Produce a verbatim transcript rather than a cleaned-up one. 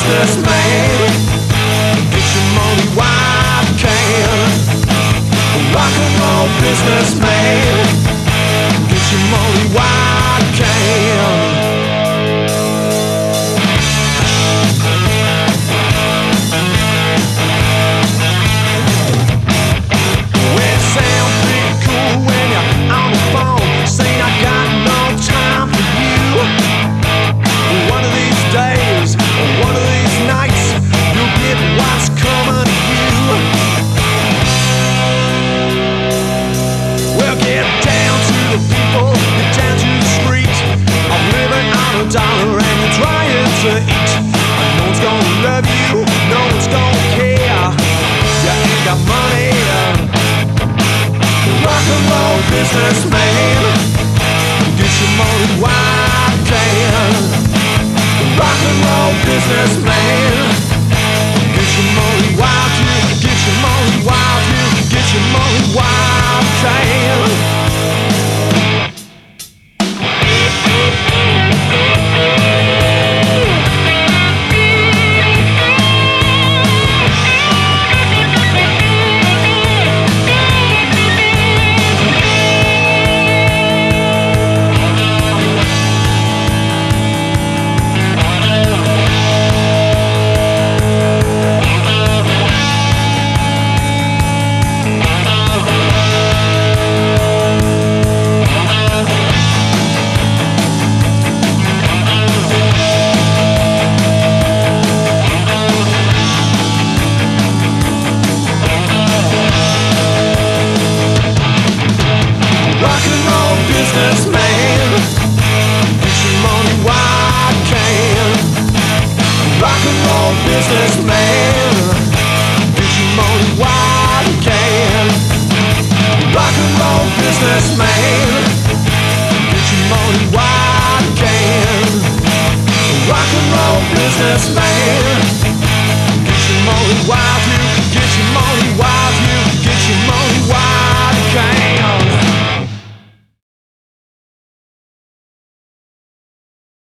businessman. Get your money while you can. Rock and roll businessman. Get your money while you can. Dollar and you're trying to eat. No one's gonna love you, no one's gonna care. You ain't got money. Rock and roll businessman. Get your money while you can. Rock and roll businessman. Get your money while you get your money while you get your money while you can. Businessman, get your money while you can. Rock and roll businessman, get your money while you can. Rock and roll businessman.